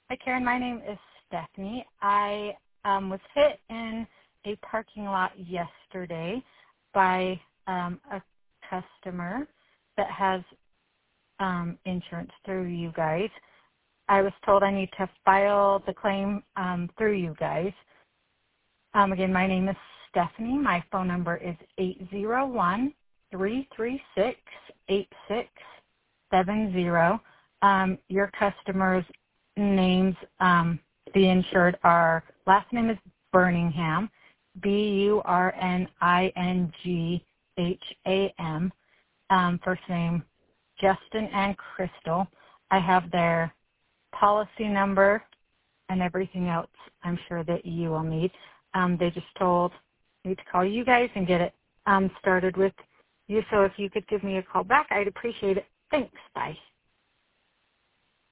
Hi, Karen. My name is Stephanie. I was hit in a parking lot yesterday by a customer that has insurance through you guys. I was told I need to file the claim through you guys. Again, my name is Stephanie. My phone number is 801-336-8670. Your customer's names, the insured are, last name is Birmingham, Burningham. First name Justin and Crystal. I have their policy number and everything else I'm sure that you will need. They just told me to call you guys and get it started with you. So if you could give me a call back, I'd appreciate it. Thanks. Bye.